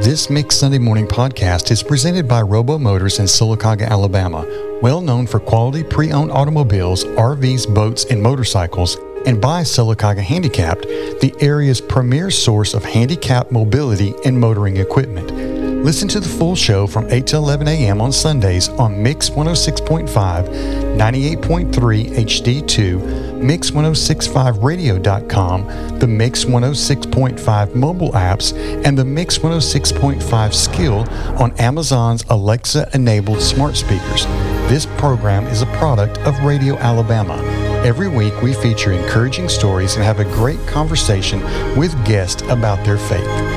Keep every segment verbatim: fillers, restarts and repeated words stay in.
This Mix Sunday Morning podcast is presented by Robo Motors in Sylacauga, Alabama, well known for quality pre-owned automobiles, R Vs, boats, and motorcycles, and by Sylacauga Handicapped, the area's premier source of handicapped mobility and motoring equipment. Listen to the full show from eight to eleven a.m. on Sundays on Mix one oh six point five, ninety-eight point three H D two, Mix ten sixty-five radio dot com, the Mix one oh six point five mobile apps, and the Mix one oh six point five skill on Amazon's Alexa-enabled smart speakers. This program is a product of Radio Alabama. Every week we feature encouraging stories and have a great conversation with guests about their faith.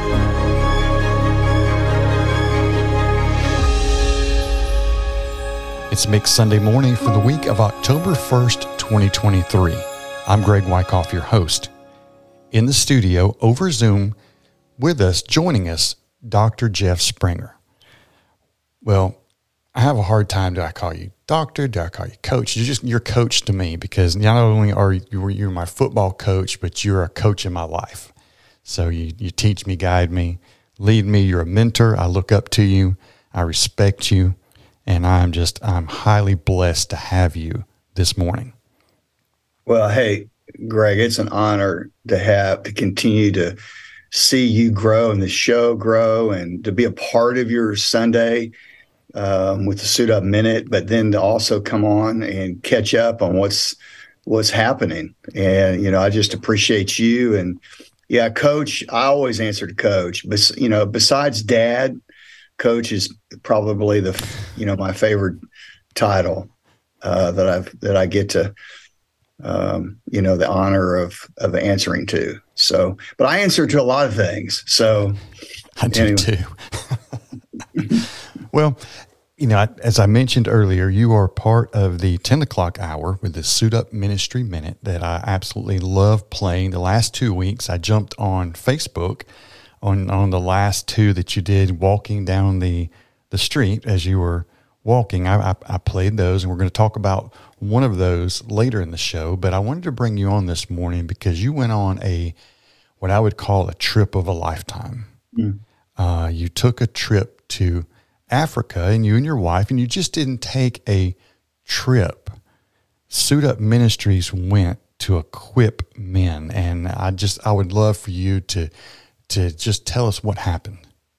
It's Mix Sunday Morning for the week of October first, twenty twenty-three. I'm Greg Wyckoff, your host. In the studio, over Zoom, with us, joining us, Doctor Jeff Springer. Well, I have a hard time. Do I call you doctor? Do I call you coach? You're just, you're coach to me because not only are you, you're my football coach, but you're a coach in my life. So you, you teach me, guide me, lead me. You're a mentor. I look up to you. I respect you. And I'm just, I'm highly blessed to have you this morning. Well, hey, Greg, it's an honor to have, to continue to see you grow and the show grow and to be a part of your Sunday um, with the Suit Up Minute, but then to also come on and catch up on what's, what's happening. And, you know, I just appreciate you. And yeah, Coach, I always answer to Coach, but, you know, besides Dad, Coach is probably the, you know, my favorite title uh, that I've that I get to, um, you know, the honor of of answering to. So, but I answer to a lot of things. So, I do anyway. too. Well, you know, as I mentioned earlier, you are part of the ten o'clock hour with the Suit Up Ministry Minute that I absolutely love playing. The last two weeks, I jumped on Facebook. On, on the last two that you did, walking down the the street as you were walking, I, I, I played those, and we're going to talk about one of those later in the show. But I wanted to bring you on this morning because you went on a what I would call a trip of a lifetime. Mm. Uh, you took a trip to Africa, and you and your wife, and you just didn't take a trip. Suit Up Ministries went to equip men, and I just I would love for you to. to just tell us what happened.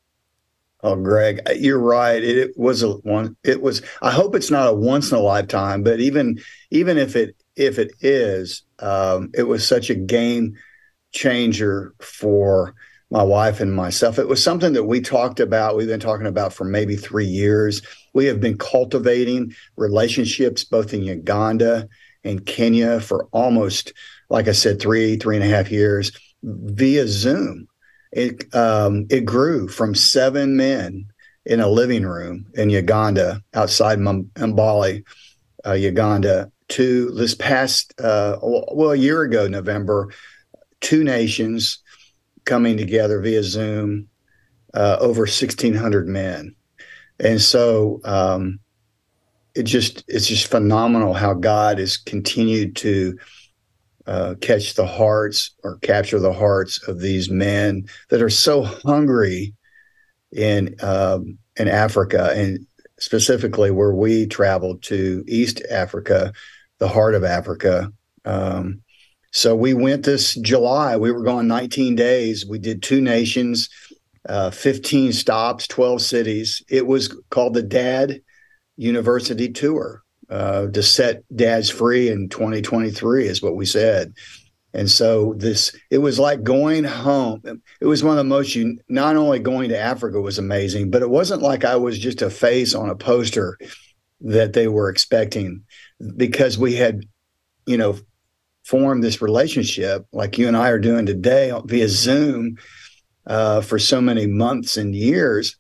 Oh, Greg, you're right. It, it was a one. It was. I hope it's not a once in a lifetime, but even even if it if it is, um, it was such a game changer for my wife and myself. It was something that we talked about. We've been talking about for maybe three years. We have been cultivating relationships both in Uganda and Kenya for almost, like I said, three three and a half years via Zoom. It um, it grew from seven men in a living room in Uganda, outside Mbale, uh, Uganda, to this past, uh, well, a year ago, November, two nations coming together via Zoom, uh, over sixteen hundred men. And so um, it just it's just phenomenal how God has continued to Uh, catch the hearts or capture the hearts of these men that are so hungry in um, in Africa, and specifically where we traveled to East Africa, the heart of Africa. Um, so we went this July. We were gone nineteen days. We did two nations, uh, fifteen stops, twelve cities. It was called the Dad University Tour. Uh, to set dads free in twenty twenty-three is what we said. And so this, it was like going home. It was one of the most, un- not only going to Africa was amazing, but it wasn't like I was just a face on a poster that they were expecting, because we had, you know, formed this relationship like you and I are doing today via Zoom uh, for so many months and years.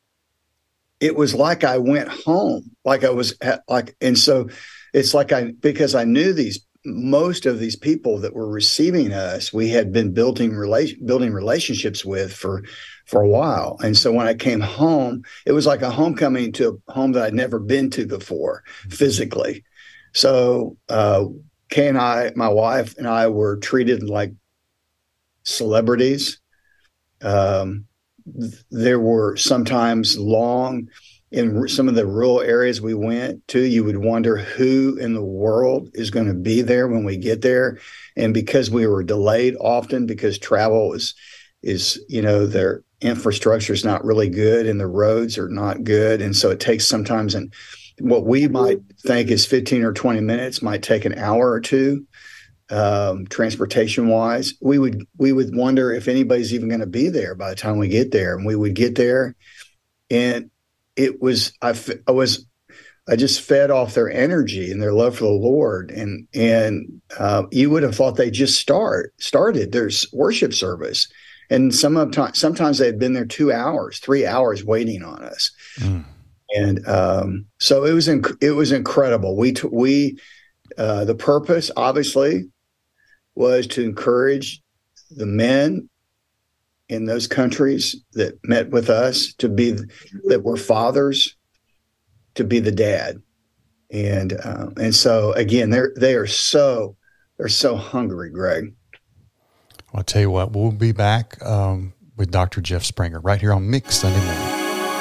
It was like I went home, like I was like, and so it's like I, because I knew these, most of these people that were receiving us, we had been building relation, building relationships with for, for a while. And so when I came home, it was like a homecoming to a home that I'd never been to before physically. So uh, Kay and I, my wife and I were treated like celebrities. Um, there were sometimes long in some of the rural areas we went to, you would wonder who in the world is going to be there when we get there. And because we were delayed often because travel is, is, you know, their infrastructure is not really good and the roads are not good. And so it takes sometimes, and what we might think is fifteen or twenty minutes might take an hour or two. Um, transportation wise, we would we would wonder if anybody's even going to be there by the time we get there. And we would get there, and it was I, I was I just fed off their energy and their love for the Lord, and and uh, you would have thought they just start started their worship service, and some of time, sometimes they had been there two hours, three hours waiting on us, mm. and um, so it was inc- it was incredible. We t- we uh, the purpose obviously was to encourage the men in those countries that met with us to be, that were fathers, to be the dad. And, uh, and so again, they're, they are so, they're so hungry, Greg. I'll tell you what, we'll be back um, with Doctor Jeff Springer right here on Mix Sunday Morning.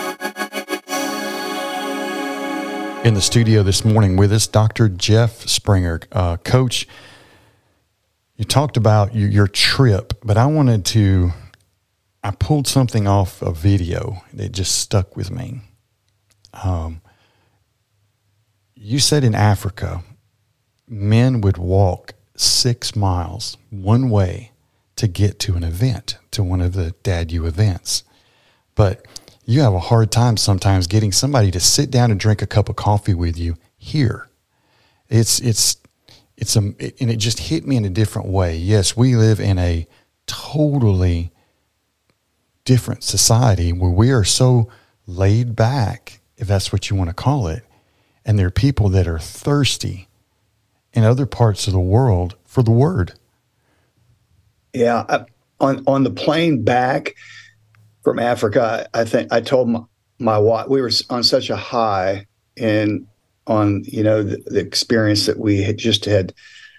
In the studio this morning with us, Doctor Jeff Springer. Uh, Coach, you talked about your, your trip, but I wanted to, I pulled something off a video that just stuck with me. Um, you said in Africa, men would walk six miles one way to get to an event, to one of the Dad U events. But you have a hard time sometimes getting somebody to sit down and drink a cup of coffee with you here. It's, it's, it's, a, and it just hit me in a different way. Yes, we live in a totally different society where we are so laid back, if that's what you want to call it. And there are people that are thirsty in other parts of the world for the word. Yeah. I, on, on the plane back from Africa, I think I told my, my wife, we were on such a high and on, you know, the, the experience that we had just had,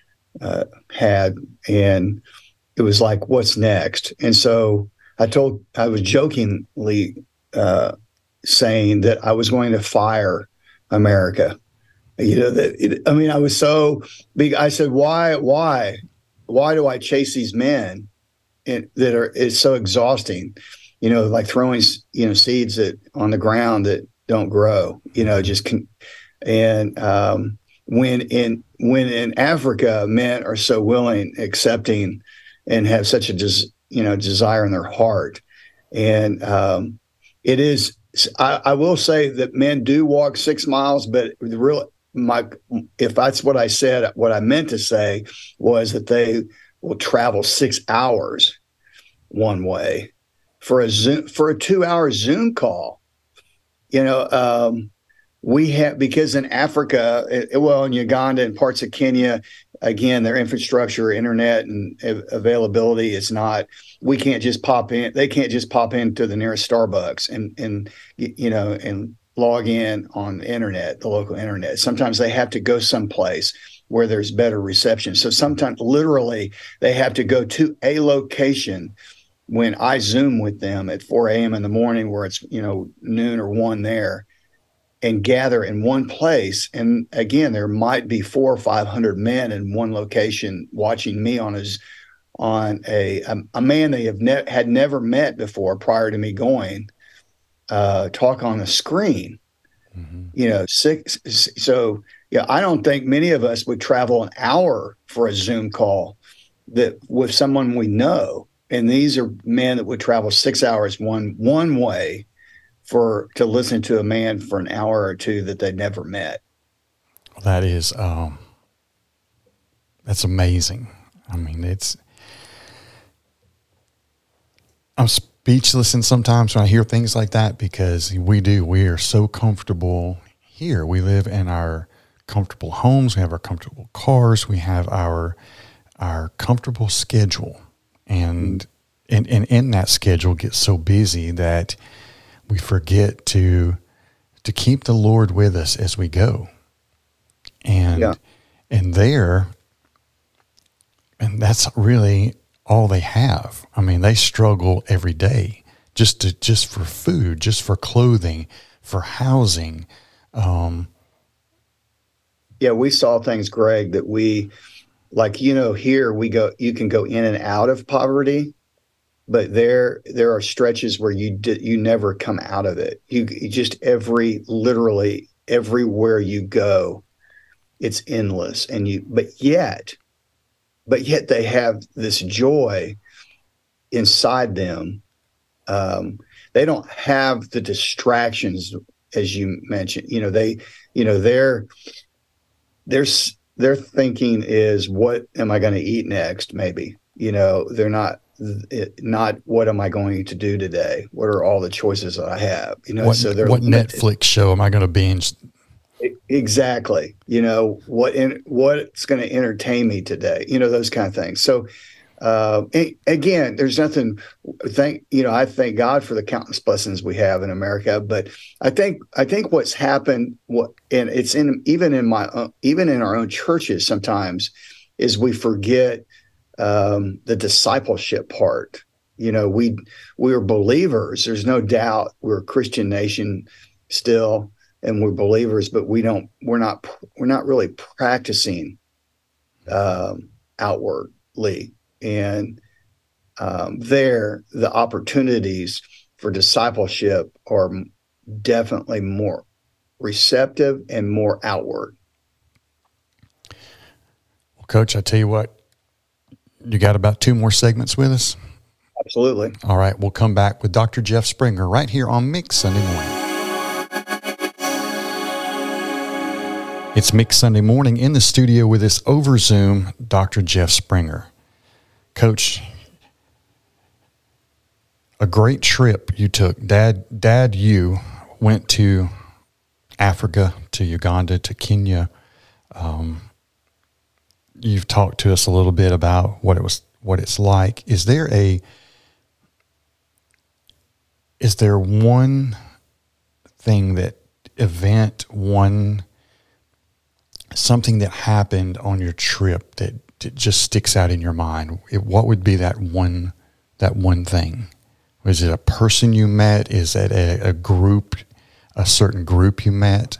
uh, had, and it was like, what's next? And so I told, I was jokingly uh, saying that I was going to fire America. You know, that it, I mean, I was so big. I said, why, why, why do I chase these men in, that are, it's so exhausting, you know, like throwing, you know, seeds that on the ground that don't grow, you know, just can. And um, when in, when in Africa, men are so willing, accepting, and have such a des, you know, desire in their heart. And um, it is, I, I will say that men do walk six miles, but the real, my, if that's what I said, what I meant to say was that they will travel six hours one way for a Zoom, for a two hour Zoom call. You know, um, we have, because in Africa, it, well, in Uganda and parts of Kenya, again, their infrastructure, internet and availability is not, we can't just pop in. They can't just pop into the nearest Starbucks and, and, you know, and log in on the internet, the local internet. Sometimes they have to go someplace where there's better reception. So sometimes literally they have to go to a location when I Zoom with them at four a.m. in the morning where it's, you know, noon or one there, and gather in one place. And again, there might be four or five hundred men in one location watching me on his, on a, a, a man they have ne- had never met before prior to me going, uh, talk on a screen, mm-hmm. you know, six. So, yeah, I don't think many of us would travel an hour for a Zoom call that with someone we know. And these are men that would travel six hours one, one way for to listen to a man for an hour or two that they'd never met. That is, um, that's amazing. I mean, it's, I'm speechless and sometimes when I hear things like that, because we do, we are so comfortable here. We live in our comfortable homes. We have our comfortable cars. We have our, our comfortable schedule. And, mm-hmm. and, and in that schedule gets so busy that we forget to to keep the Lord with us as we go. And yeah. and there, and that's really all they have. I mean, they struggle every day just to, just for food, just for clothing, for housing. Um, yeah, we saw things, Greg, that we, like, you know, here we go, you can go in and out of poverty, but there, there are stretches where you did, you never come out of it. You, you just every, literally everywhere you go, it's endless. And you, but yet, but yet they have this joy inside them. Um, they don't have the distractions, as you mentioned. You know, they, you know, they're, they're, their thinking is, what am I going to eat next? Maybe, you know, they're not, not what am I going to do today? What are all the choices that I have? You know, what, so they're what limited. Netflix show am I going to binge? Exactly. You know, what, in, what's going to entertain me today? You know, those kind of things. So, uh, again, there's nothing, thank, you know, I thank God for the countless blessings we have in America, but I think, I think what's happened, what, and it's in, even in my, uh, even in our own churches sometimes, is we forget, um, the discipleship part. You know, we, we are believers. There's no doubt we're a Christian nation still, and we're believers, but we don't, we're not, we're not really practicing, um, outwardly. And, um, there, the opportunities for discipleship are definitely more receptive and more outward. Well, Coach, I tell you what, you got about two more segments with us? Absolutely. All right. We'll come back with Doctor Jeff Springer right here on Mix Sunday Morning. It's Mix Sunday Morning. In the studio with us over Zoom, Doctor Jeff Springer. Coach, a great trip you took. Dad, Dad, you went to Africa, to Uganda, to Kenya. Um, you've talked to us a little bit about what it was, what it's like. Is there a, is there one thing, that event, one something that happened on your trip that, that just sticks out in your mind? It, what would be that one, that one thing? Was it a person you met? Is it a, a group, a certain group you met?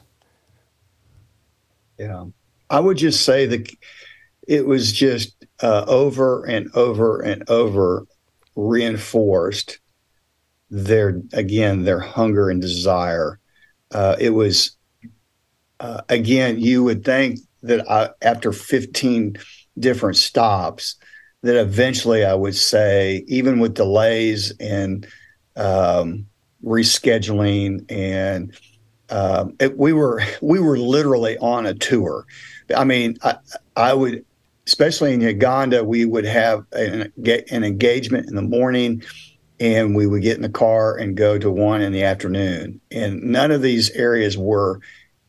Yeah, I would just say that it was just uh, over and over and over reinforced their, again, their hunger and desire. Uh, it was, Uh, again, you would think that I, after fifteen different stops, that eventually I would say, even with delays and um, rescheduling, and um, it, we were we were literally on a tour. I mean, I, I would, especially in Uganda, we would have an, an engagement in the morning, and we would get in the car and go to one in the afternoon. And none of these areas were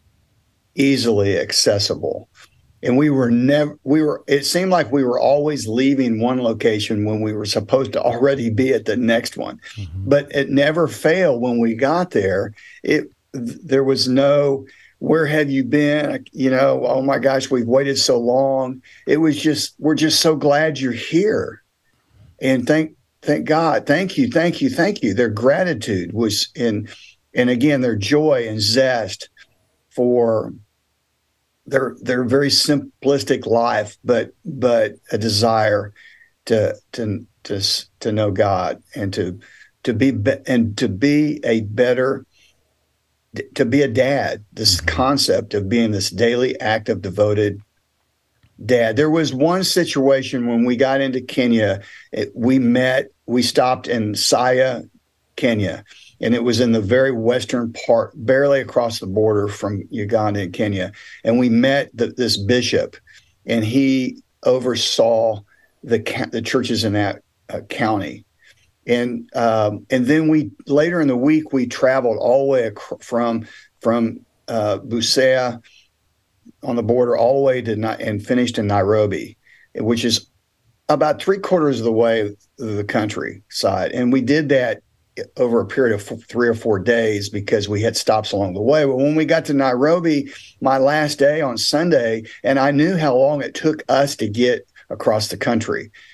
easily accessible. And we were never, we were, it seemed like we were always leaving one location when we were supposed to already be at the next one. Mm-hmm. But it never failed when we got there. It, there was no, where have you been? You know, oh my gosh, we've waited so long. It was just, we're just so glad you're here. And thank, thank God. Thank you. Thank you. Thank you. Their gratitude was in, and again, their joy and zest for their their very simplistic life, but but a desire to to to to know God, and to to be, be and to be a better, to be a dad. This concept of being this daily, active, devoted dad. There was one situation when we got into Kenya. It, we met. We stopped in Saya, Kenya. And it was in the very western part, barely across the border from Uganda and Kenya. And we met the, this bishop, and he oversaw the the churches in that uh, county. And um, and then we later in the week we traveled all the way ac- from from uh, Busia on the border all the way to and finished in Nairobi, which is about three quarters of the way of the countryside. And we did that over a period of f- three or four days because we had stops along the way. But when we got to Nairobi, my last day on Sunday, and I knew how long it took us to get across the country.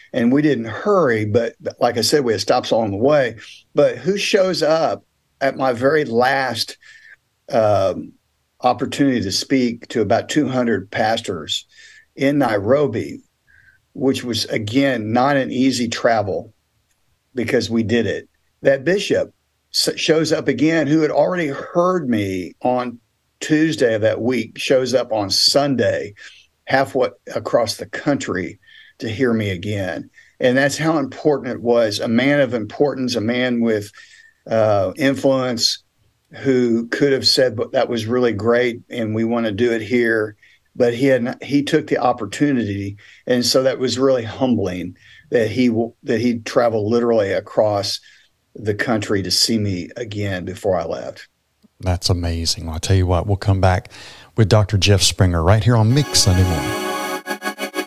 and we didn't hurry, but like I said, we had stops along the way. But who shows up at my very last um, opportunity to speak to about two hundred pastors in Nairobi, which was, again, not an easy travel because we did it. That bishop shows up again, who had already heard me on Tuesday of that week, shows up on Sunday, halfway across the country to hear me again. And that's how important it was. A man of importance, a man with uh, influence, who could have said, but that was really great and we want to do it here. But he had he took the opportunity. And so that was really humbling that he that he traveled literally across the country to see me again before I left. That's amazing. Well, I'll tell you what, we'll come back with Doctor Jeff Springer right here on Mix Sunday Morning.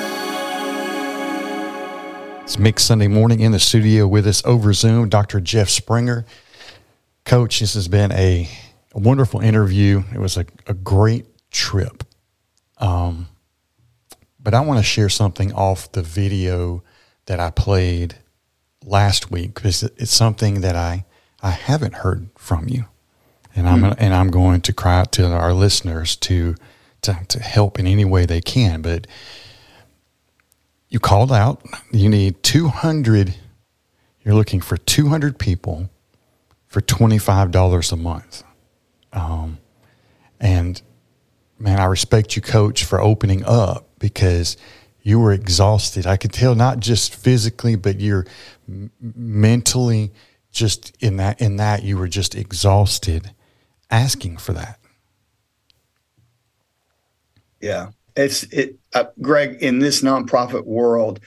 It's Mix Sunday Morning. In the studio with us over Zoom, Doctor Jeff Springer. Coach, this has been a, a wonderful interview. It was a, a great trip. Um, but I want to share something off the video that I played last week, because it's something that I, I haven't heard from you. And I'm mm-hmm. and I'm going to cry out to our listeners to, to to help in any way they can. But you called out, you need two hundred, you're looking for two hundred people for twenty-five dollars a month. Um, and man, I respect you, Coach, for opening up, because you were exhausted. I could tell, not just physically, but you're m- mentally just in that, in that you were just exhausted asking for that. Yeah. It's it, uh, Greg, in this nonprofit world,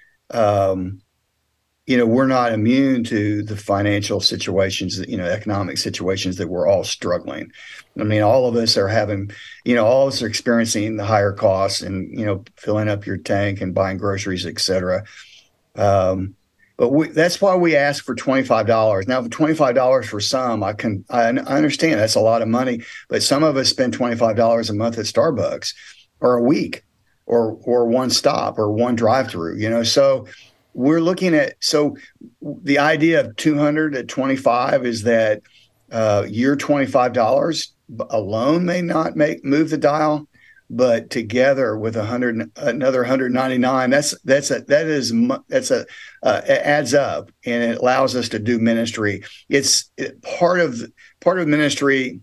um, you know, we're not immune to the financial situations, you know, economic situations that we're all struggling. I mean, all of us are having, you know, all of us are experiencing the higher costs and, you know, filling up your tank and buying groceries, et cetera. Um, but we, that's why we ask for twenty-five dollars. Now, for twenty-five dollars for some, I can, I, I understand that's a lot of money, but some of us spend twenty-five dollars a month at Starbucks or a week or, or one stop or one drive-through, you know, so we're looking at, so the idea of two hundred at twenty-five is that uh, your twenty-five dollars alone may not make move the dial, but together with a hundred, another one hundred ninety-nine, that's that's a that is that's a uh, it adds up, and it allows us to do ministry. It's it, part of part of ministry.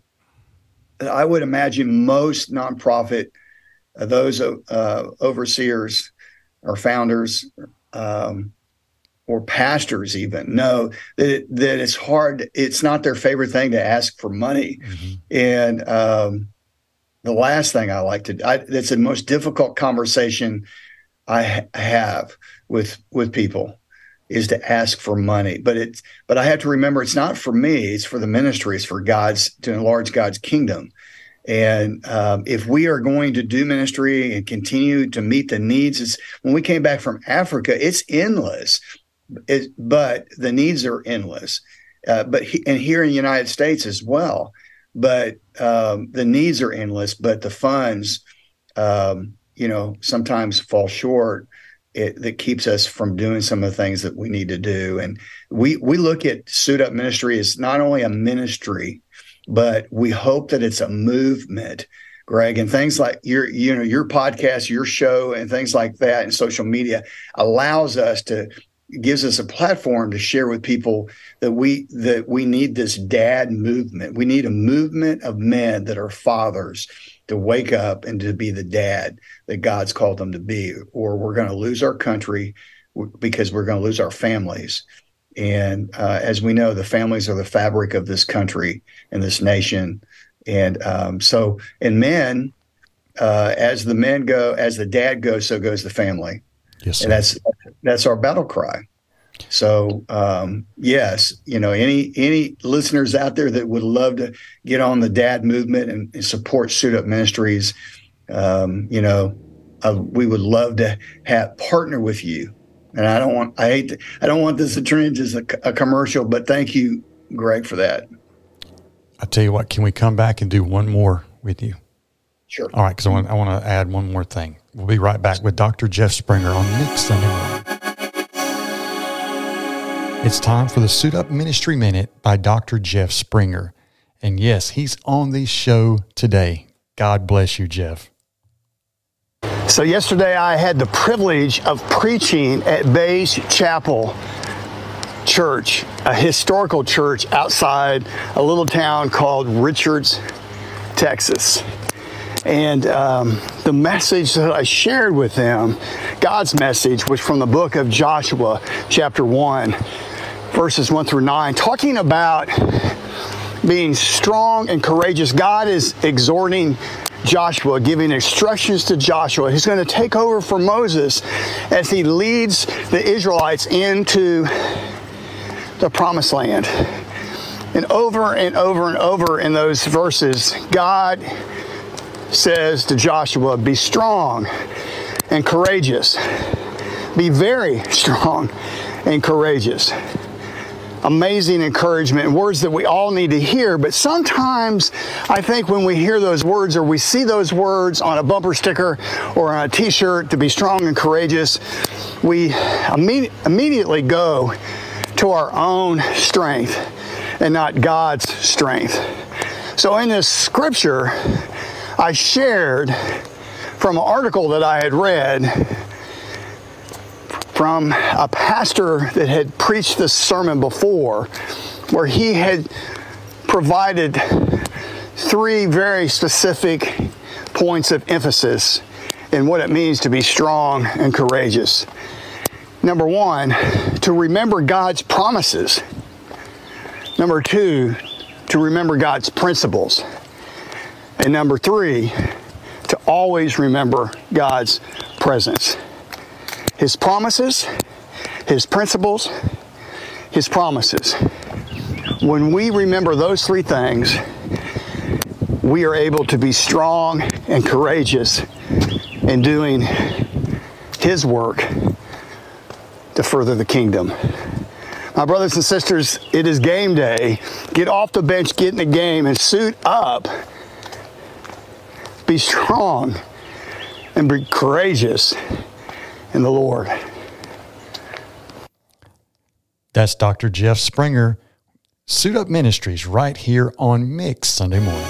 I would imagine most nonprofit, uh, those uh, overseers or founders. Um, or pastors even know that it, that it's hard. It's not their favorite thing to ask for money. Mm-hmm. And um, the last thing I like to, I, that's the most difficult conversation I ha- have with with people is to ask for money. But it's but I have to remember it's not for me. It's for the ministry. It's for God's, to enlarge God's kingdom. And um, if we are going to do ministry and continue to meet the needs, it's, when we came back from Africa, it's endless, it, but the needs are endless. Uh, but he, and here in the United States as well, but um, the needs are endless, but the funds, um, you know, sometimes fall short. It, that keeps us from doing some of the things that we need to do. And we we look at Suit Up Ministry as not only a ministry, but we hope that it's a movement, Greg, and things like your, you know, your podcast, your show, and things like that, and social media allows us to, gives us a platform to share with people that we that we need this dad movement. We need a movement of men that are fathers to wake up and to be the dad that God's called them to be, or we're going to lose our country because we're going to lose our families. And uh, as we know, the families are the fabric of this country and this nation. And um, so, and men, uh, as the men go, as the dad goes, so goes the family. Yes, sir. And that's that's our battle cry. So, um, yes, you know, any any listeners out there that would love to get on the dad movement and, and support Suit Up Ministries, um, you know, uh, we would love to have partner with you. And I don't want, I hate, to, I don't want this to turn into a, a commercial, but thank you, Greg, for that. I tell you what, can we come back and do one more with you? Sure. All right, because I want, I want to add one more thing. We'll be right back with Doctor Jeff Springer on Mix Sunday Morning. It's time for the Suit Up Ministry Minute by Doctor Jeff Springer. And yes, he's on the show today. God bless you, Jeff. So yesterday I had the privilege of preaching at Bays Chapel Church, a historical church outside a little town called Richards, Texas. And um, the message that I shared with them, God's message, was from the book of Joshua, chapter one, verses one through nine, talking about being strong and courageous. God is exhorting Joshua, giving instructions to Joshua. He's going to take over for Moses as he leads the Israelites into the promised land. And over and over and over in those verses, God says to Joshua, be strong and courageous. Be very strong and courageous. Amazing encouragement and words that we all need to hear. But sometimes I think when we hear those words or we see those words on a bumper sticker or on a t-shirt to be strong and courageous, we imme- immediately go to our own strength and not God's strength. So in this scripture, I shared from an article that I had read from a pastor that had preached this sermon before, where he had provided three very specific points of emphasis in what it means to be strong and courageous. Number one, to remember God's promises. Number two, to remember God's principles. And number three, to always remember God's presence. His promises, His principles, His promises. When we remember those three things, we are able to be strong and courageous in doing His work to further the kingdom. My brothers and sisters, it is game day. Get off the bench, get in the game, and suit up. Be strong and be courageous in the Lord. That's Doctor Jeff Springer, Suit Up Ministries, right here on Mix Sunday morning.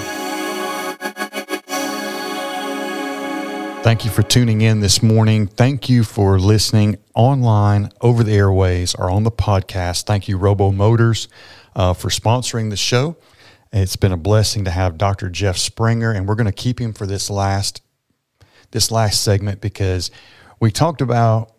Thank you for tuning in this morning. Thank you for listening online, over the airways, or on the podcast. Thank you, Robo Motors, uh, for sponsoring the show. It's been a blessing to have Doctor Jeff Springer, and we're going to keep him for this last this last segment because we talked about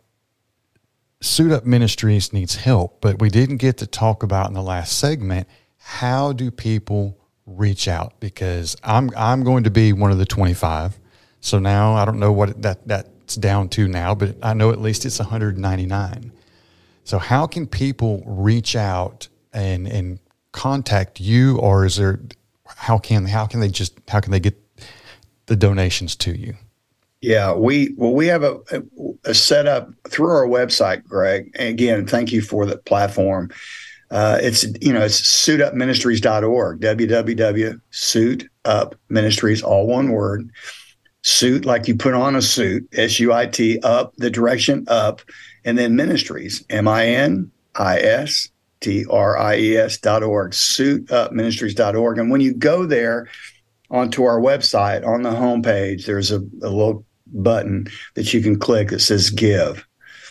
Suit Up Ministries needs help, but we didn't get to talk about in the last segment, how do people reach out? Because I'm I'm going to be one of the twenty-five. So now I don't know what that that's down to now, but I know at least it's one hundred ninety-nine. So how can people reach out and and contact you, or is there how can how can they just how can they get the donations to you? Yeah, we well we have a, a setup through our website, Greg. And again, thank you for the platform. Uh, it's you know it's suit up ministries dot org. w w w dot suit up ministries, all one word. Suit, like you put on a suit, S U I T, up, the direction up, and then ministries, M I N I S T R I E S dot org, suit up ministries dot org. And when you go there onto our website, on the homepage, there's a, a little button that you can click that says give.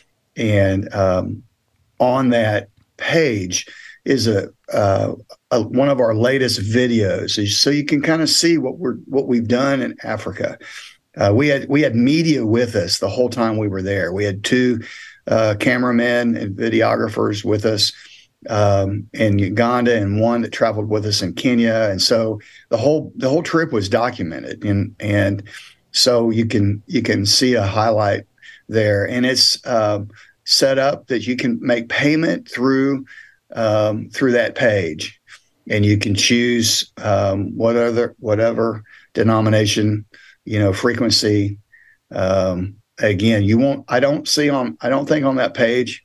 And um, on that page is a, uh, a one of our latest videos, so you can kind of see what we're what we've done in Africa. Uh, we had we had media with us the whole time we were there. We had two uh, cameramen and videographers with us um, in Uganda, and one that traveled with us in Kenya. And so the whole the whole trip was documented, and and so you can you can see a highlight there, and it's uh, set up that you can make payment through um, through that page, and you can choose um, whatever whatever denomination, you know, frequency. Um, again, you won't. I don't see on. I don't think on that page.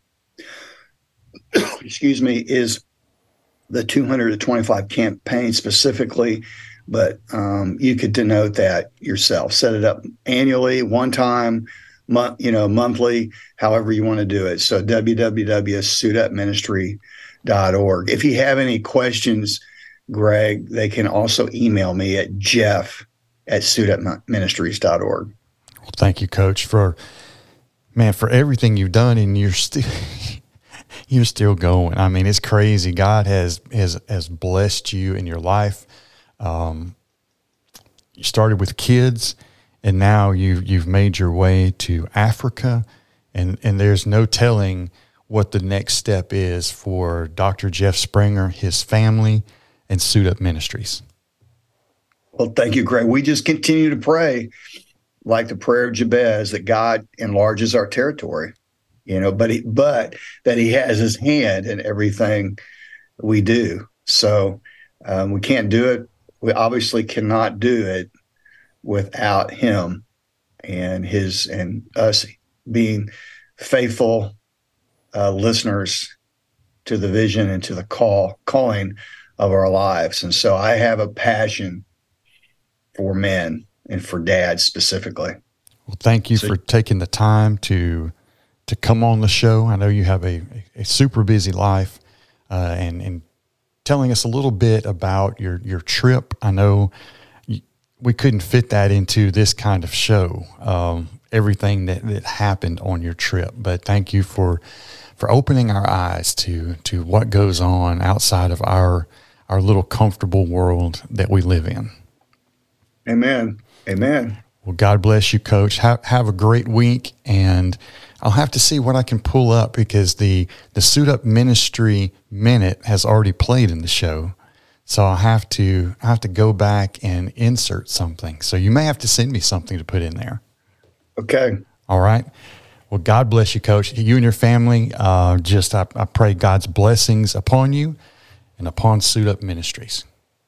excuse me, is the two hundred twenty-five campaign specifically, but um, you could denote that yourself. Set it up annually, one time, month, you know, monthly, however you want to do it. So w w w dot suit up ministry dot org. If you have any questions, Greg, they can also email me at jeff at suit up ministries dot org. Well, thank you, Coach, for man, for everything you've done, and you're still you're still going. I mean, it's crazy. God has has has blessed you in your life. Um, you started with kids, and now you you've made your way to Africa, and and there's no telling what the next step is for Doctor Jeff Springer, his family, and Suit Up Ministries. Well, thank you, Greg. We just continue to pray, like the prayer of Jabez, that God enlarges our territory, you know, but he, but that he has his hand in everything we do. So um, we can't do it. We obviously cannot do it without him and his and us being faithful uh, listeners to the vision and to the call calling of our lives. And so I have a passion for men and for dads specifically. Well, thank you so, for taking the time to to come on the show. I know you have a, a super busy life, uh, and and telling us a little bit about your your trip. I know you, we couldn't fit that into this kind of show, um, everything that, that happened on your trip, but thank you for for opening our eyes to to what goes on outside of our our little comfortable world that we live in. Amen. Amen. Well, God bless you, Coach. Have, have a great week, and I'll have to see what I can pull up because the, the Suit Up Ministry Minute has already played in the show. So I'll have to I have to go back and insert something. So you may have to send me something to put in there. Okay. All right. Well, God bless you, Coach. You and your family, uh, just I, I pray God's blessings upon you and upon Suit Up Ministries.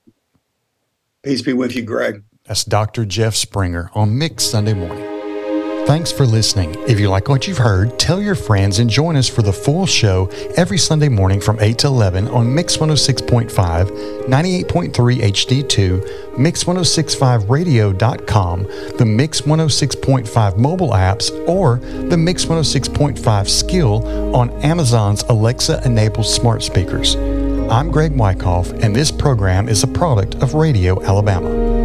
Peace be with you, Greg. That's Doctor Jeff Springer on Mix Sunday Morning. Thanks for listening. If you like what you've heard, tell your friends and join us for the full show every Sunday morning from eight to eleven on Mix one oh six point five, ninety-eight point three H D two, Mix ten sixty-five radio dot com, the Mix one oh six point five mobile apps, or the Mix one oh six point five skill on Amazon's Alexa-enabled smart speakers. I'm Greg Wyckoff, and this program is a product of Radio Alabama.